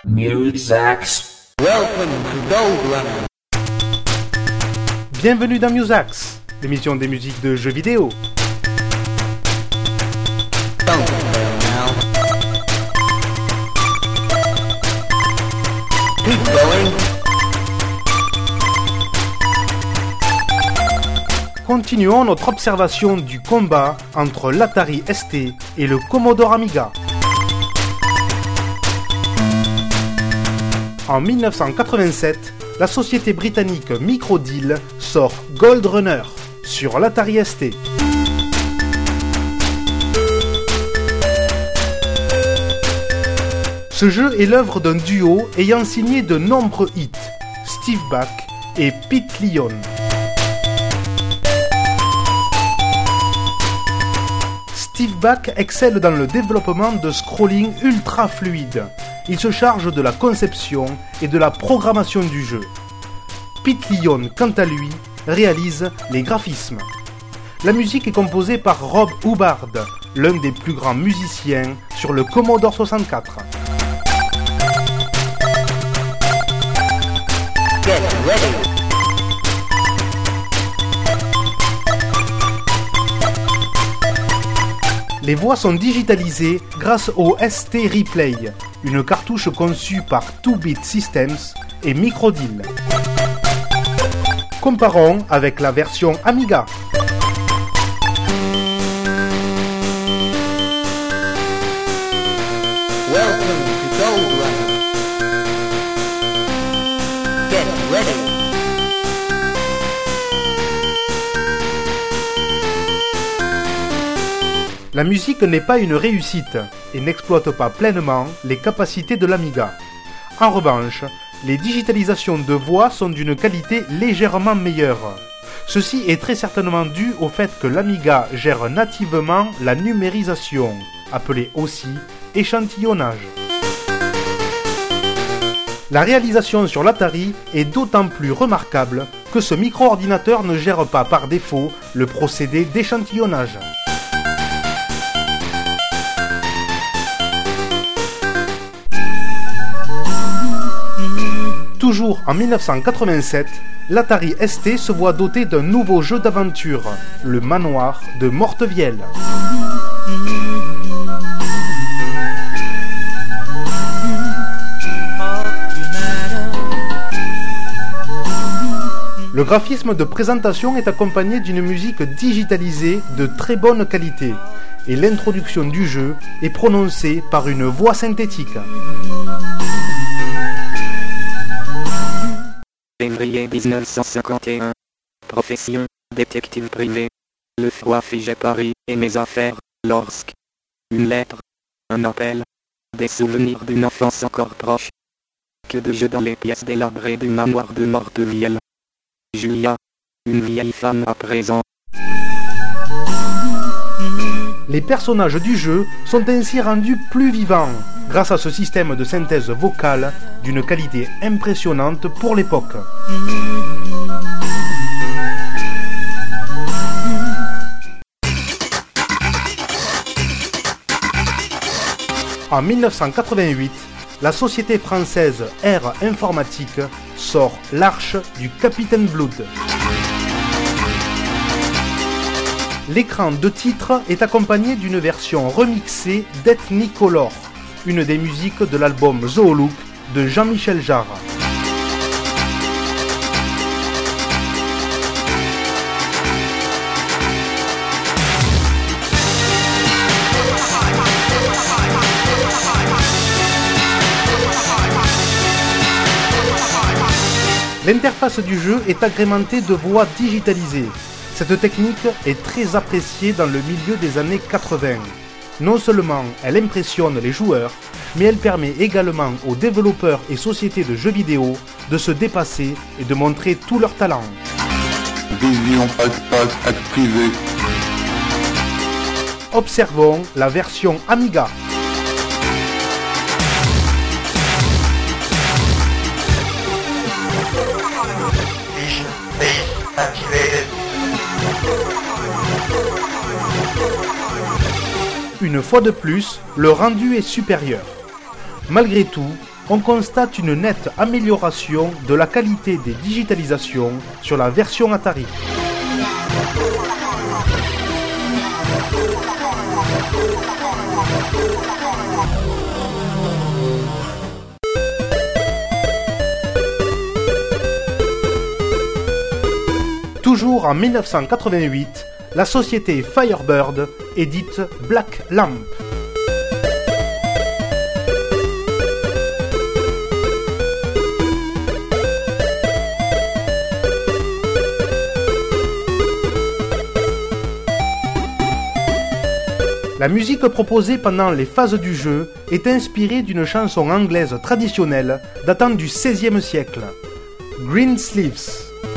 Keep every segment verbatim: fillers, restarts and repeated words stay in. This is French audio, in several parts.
Musax. Welcome to Gold Runner. Bienvenue dans Musax, l'émission des musiques de jeux vidéo. Don't fail now. Keep going. Continuons notre observation du combat entre l'Atari S T et le Commodore Amiga. En dix-neuf cent quatre-vingt-sept, la société britannique Microdeal sort Gold Runner sur l'Atari S T. Ce jeu est l'œuvre d'un duo ayant signé de nombreux hits, Steve Buck et Pete Lyon. Steve Buck excelle dans le développement de scrolling ultra fluide. Il se charge de la conception et de la programmation du jeu. Pete Lyon, quant à lui, réalise les graphismes. La musique est composée par Rob Hubbard, l'un des plus grands musiciens sur le Commodore soixante-quatre. Get ready. Les voix sont digitalisées grâce au S T Replay, une cartouche conçue par two bit Systems et Microdeal. Comparons avec la version Amiga. Welcome to Gold Runner. Get ready. La musique n'est pas une réussite et n'exploite pas pleinement les capacités de l'Amiga. En revanche, les digitalisations de voix sont d'une qualité légèrement meilleure. Ceci est très certainement dû au fait que l'Amiga gère nativement la numérisation, appelée aussi échantillonnage. La réalisation sur l'Atari est d'autant plus remarquable que ce micro-ordinateur ne gère pas par défaut le procédé d'échantillonnage. Toujours en dix-neuf cent quatre-vingt-sept, l'Atari S T se voit doté d'un nouveau jeu d'aventure, le Manoir de Mortevielle. Le graphisme de présentation est accompagné d'une musique digitalisée de très bonne qualité et l'introduction du jeu est prononcée par une voix synthétique. Février dix-neuf cent cinquante et un. Profession, détective privé. Le froid figeait Paris et mes affaires, lorsque... Une lettre. Un appel. Des souvenirs d'une enfance encore proche. Que de jeux dans les pièces délabrées du manoir de Mortevielle. Julia. Une vieille femme à présent. Les personnages du jeu sont ainsi rendus plus vivants, grâce à ce système de synthèse vocale d'une qualité impressionnante pour l'époque. En dix-neuf cent quatre-vingt-huit, la société française Air Informatique sort l'Arche du Capitaine Blood. L'écran de titre est accompagné d'une version remixée d'Ethnicolor, une des musiques de l'album Zoolook de Jean-Michel Jarre. L'interface du jeu est agrémentée de voix digitalisées. Cette technique est très appréciée dans le milieu des années quatre-vingts. Non seulement elle impressionne les joueurs, mais elle permet également aux développeurs et sociétés de jeux vidéo de se dépasser et de montrer tout leur talent. Vision passe-passe activée. Observons la version Amiga. Une fois de plus, le rendu est supérieur. Malgré tout, on constate une nette amélioration de la qualité des digitalisations sur la version Atari. Toujours en mille neuf cent quatre-vingt-huit, la société Firebird édite Black Lamp. La musique proposée pendant les phases du jeu est inspirée d'une chanson anglaise traditionnelle datant du seizième siècle, Green Sleeves.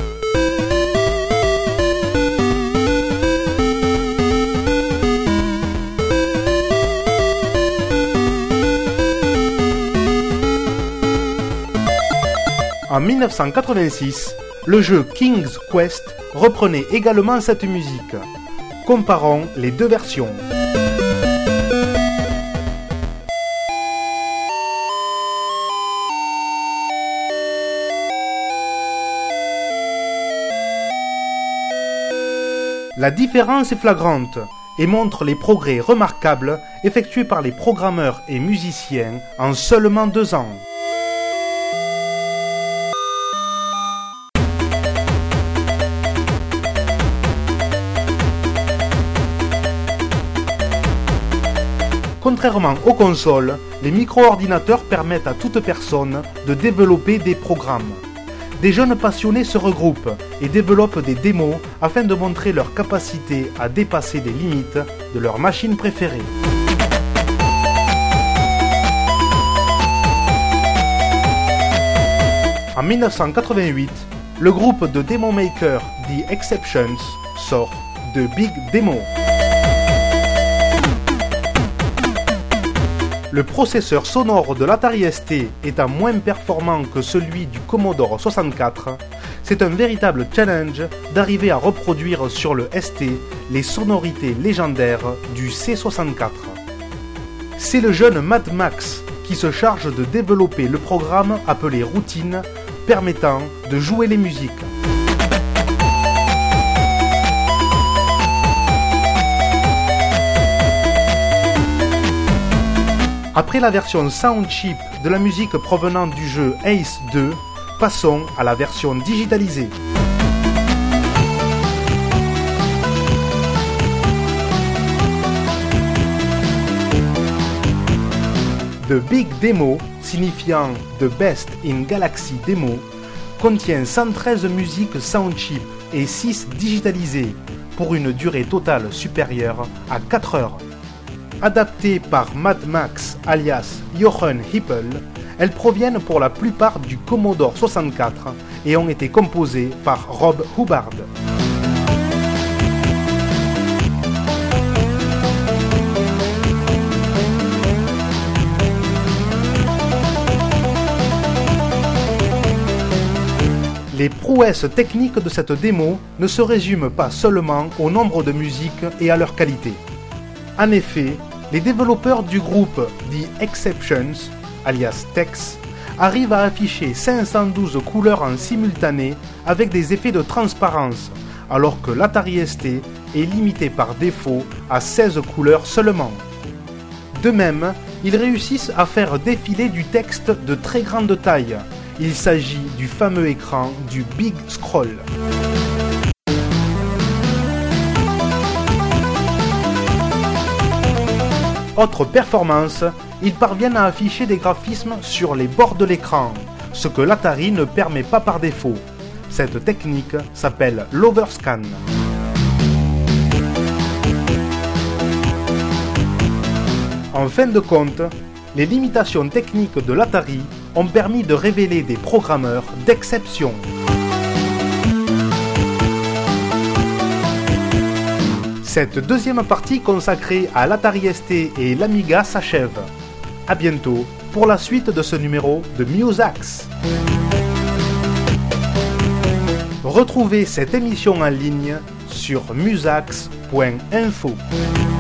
En mille neuf cent quatre-vingt-six, le jeu King's Quest reprenait également cette musique. Comparons les deux versions. La différence est flagrante et montre les progrès remarquables effectués par les programmeurs et musiciens en seulement deux ans. Contrairement aux consoles, les micro-ordinateurs permettent à toute personne de développer des programmes. Des jeunes passionnés se regroupent et développent des démos afin de montrer leur capacité à dépasser les limites de leur machine préférée. En mille neuf cent quatre-vingt-huit, le groupe de démo makers The Exceptions sort The Big Demo. Le processeur sonore de l'Atari S T étant moins performant que celui du Commodore soixante-quatre, c'est un véritable challenge d'arriver à reproduire sur le S T les sonorités légendaires du C soixante-quatre. C'est le jeune Mad Max qui se charge de développer le programme appelé Routine, permettant de jouer les musiques. Après la version Sound Chip de la musique provenant du jeu Ace deux, passons à la version digitalisée. The Big Demo, signifiant The Best in Galaxy Demo, contient cent treize musiques Sound Chip et six digitalisées pour une durée totale supérieure à quatre heures. Adaptées par Mad Max alias Jochen Hippel, elles proviennent pour la plupart du Commodore soixante-quatre et ont été composées par Rob Hubbard. Les prouesses techniques de cette démo ne se résument pas seulement au nombre de musiques et à leur qualité. En effet, les développeurs du groupe The Exceptions, alias Tex, arrivent à afficher cinq cent douze couleurs en simultané avec des effets de transparence, alors que l'Atari S T est limité par défaut à seize couleurs seulement. De même, ils réussissent à faire défiler du texte de très grande taille. Il s'agit du fameux écran du Big Scroll. Autre performance, ils parviennent à afficher des graphismes sur les bords de l'écran, ce que l'Atari ne permet pas par défaut. Cette technique s'appelle l'overscan. En fin de compte, les limitations techniques de l'Atari ont permis de révéler des programmeurs d'exception. Cette deuxième partie consacrée à l'Atari S T et l'Amiga s'achève. A bientôt pour la suite de ce numéro de Musax. Retrouvez cette émission en ligne sur musax point info.